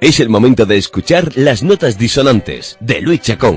Es el momento de escuchar Las Notas Disonantes, de Luis Chacón.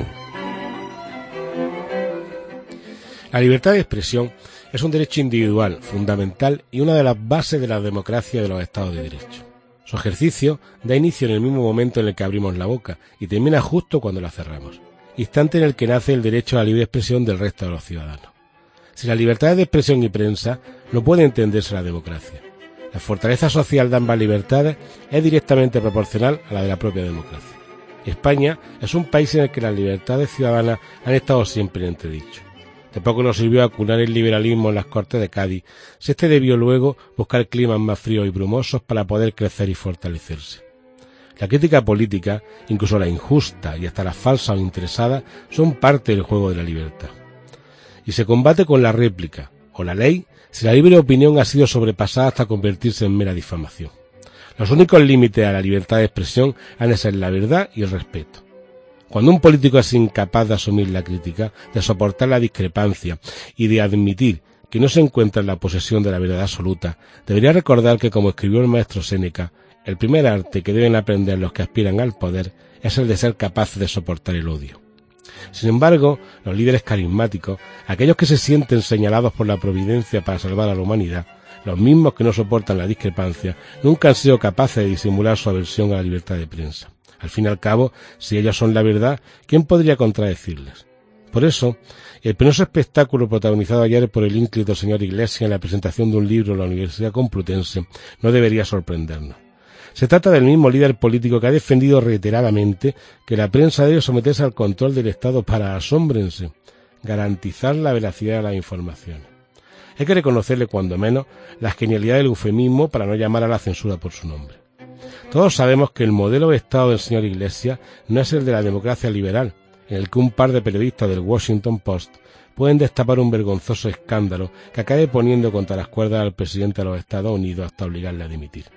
La libertad de expresión es un derecho individual, fundamental y una de las bases de la democracia y de los estados de derecho. Su ejercicio da inicio en el mismo momento en el que abrimos la boca y termina justo cuando la cerramos, instante en el que nace el derecho a la libre expresión del resto de los ciudadanos. Sin la libertad de expresión y prensa, no puede entenderse la democracia. La fortaleza social de ambas libertades es directamente proporcional a la de la propia democracia. España es un país en el que las libertades ciudadanas han estado siempre en entredicho. De poco nos sirvió acunar el liberalismo en las Cortes de Cádiz, si este debió luego buscar climas más fríos y brumosos para poder crecer y fortalecerse. La crítica política, incluso la injusta y hasta la falsa o interesada, son parte del juego de la libertad. Y se combate con la réplica o la ley si la libre opinión ha sido sobrepasada hasta convertirse en mera difamación. Los únicos límites a la libertad de expresión han de ser la verdad y el respeto. Cuando un político es incapaz de asumir la crítica, de soportar la discrepancia y de admitir que no se encuentra en la posesión de la verdad absoluta, debería recordar que, como escribió el maestro Séneca, el primer arte que deben aprender los que aspiran al poder es el de ser capaces de soportar el odio. Sin embargo, los líderes carismáticos, aquellos que se sienten señalados por la providencia para salvar a la humanidad, los mismos que no soportan la discrepancia, nunca han sido capaces de disimular su aversión a la libertad de prensa. Al fin y al cabo, si ellos son la verdad, ¿quién podría contradecirles? Por eso, el penoso espectáculo protagonizado ayer por el ínclito señor Iglesias en la presentación de un libro en la Universidad Complutense no debería sorprendernos. Se trata del mismo líder político que ha defendido reiteradamente que la prensa debe someterse al control del Estado para, asómbrense, garantizar la veracidad de las informaciones. Hay que reconocerle, cuando menos, la genialidad del eufemismo para no llamar a la censura por su nombre. Todos sabemos que el modelo de Estado del señor Iglesias no es el de la democracia liberal, en el que un par de periodistas del Washington Post pueden destapar un vergonzoso escándalo que acabe poniendo contra las cuerdas al presidente de los Estados Unidos hasta obligarle a dimitir.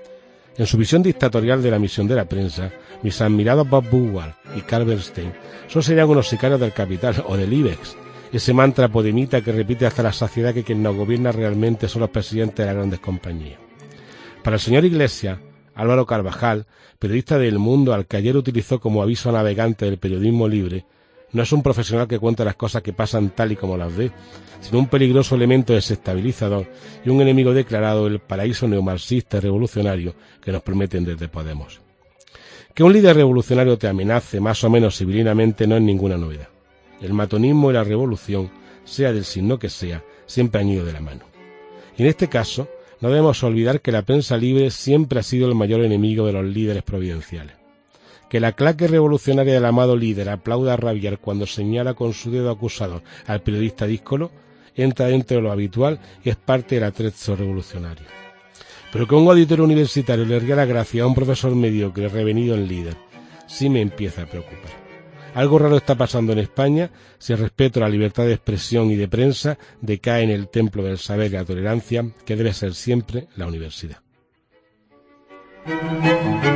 En su visión dictatorial de la misión de la prensa, mis admirados Bob Woodward y Carl Bernstein solo serían unos sicarios del capital o del IBEX, ese mantra podemita que repite hasta la saciedad que quien nos gobierna realmente son los presidentes de las grandes compañías. Para el señor Iglesias, Álvaro Carvajal, periodista de El Mundo al que ayer utilizó como aviso navegante del periodismo libre, no es un profesional que cuenta las cosas que pasan tal y como las ve, sino un peligroso elemento desestabilizador y un enemigo declarado del paraíso neomarxista y revolucionario que nos prometen desde Podemos. Que un líder revolucionario te amenace más o menos civilinamente no es ninguna novedad. El matonismo y la revolución, sea del signo que sea, siempre han ido de la mano. Y en este caso, no debemos olvidar que la prensa libre siempre ha sido el mayor enemigo de los líderes providenciales. Que la claque revolucionaria del amado líder aplauda a rabiar cuando señala con su dedo acusador al periodista díscolo, entra dentro de lo habitual y es parte del atrezo revolucionario. Pero que un auditorio universitario le ría la gracia a un profesor mediocre revenido en líder, sí me empieza a preocupar. Algo raro está pasando en España si el respeto a la libertad de expresión y de prensa decae en el templo del saber y la tolerancia que debe ser siempre la universidad.